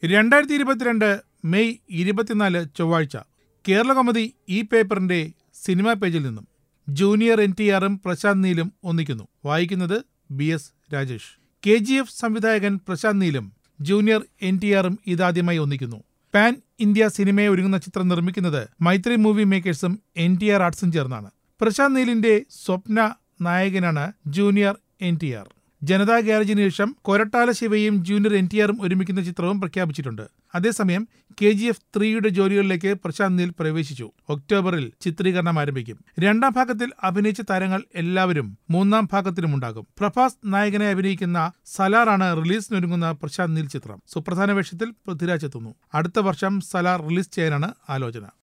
2022 May 24 ചൊവ്വാഴ്ച കേരളകൗമുദി ഈ പേപ്പറിന്റെ സിനിമാ പേജിൽ നിന്നും ജൂനിയർ NTRഉം പ്രശാന്ത് നീലും ഒന്നിക്കുന്നു. വായിക്കുന്നത് BS രാജേഷ്. KGF സംവിധായകൻ പ്രശാന്ത് നീലും ജൂനിയർ NTRഉം ഇതാദ്യമായി ഒന്നിക്കുന്നു. പാൻ ഇന്ത്യ സിനിമയെ ഒരുങ്ങുന്ന ചിത്രം നിർമ്മിക്കുന്നത് മൈത്രി മൂവി മേക്കേഴ്സും NTR ആർട്സും ചേർന്നാണ്. പ്രശാന്ത് നീലിന്റെ സ്വപ്ന നായകനാണ് ജൂനിയർ NTR. ജനതാ ഗ്യാരേജിന് ശേഷം കൊരട്ടാല ശിവയും ജൂനിയർ NTRഉം ഒരുമിക്കുന്ന ചിത്രവും പ്രഖ്യാപിച്ചിട്ടുണ്ട്. അതേസമയം KGF 3യുടെ ജോലികളിലേക്ക് പ്രശാന്ത് നീൽ പ്രവേശിച്ചു. ഒക്ടോബറിൽ ചിത്രീകരണം ആരംഭിക്കും. രണ്ടാം ഭാഗത്തിൽ അഭിനയിച്ച താരങ്ങൾ എല്ലാവരും മൂന്നാം ഭാഗത്തിലുമുണ്ടാകും. പ്രഭാസ് നായകനെ അഭിനയിക്കുന്ന സലാറാണ് റിലീസിനൊരുങ്ങുന്ന പ്രശാന്ത് നീൽ ചിത്രം. സുപ്രധാന വേഷത്തിൽ പൃഥ്വിരാജ് എത്തുന്നു. അടുത്ത വർഷം സലാർ റിലീസ് ചെയ്യാനാണ് ആലോചന.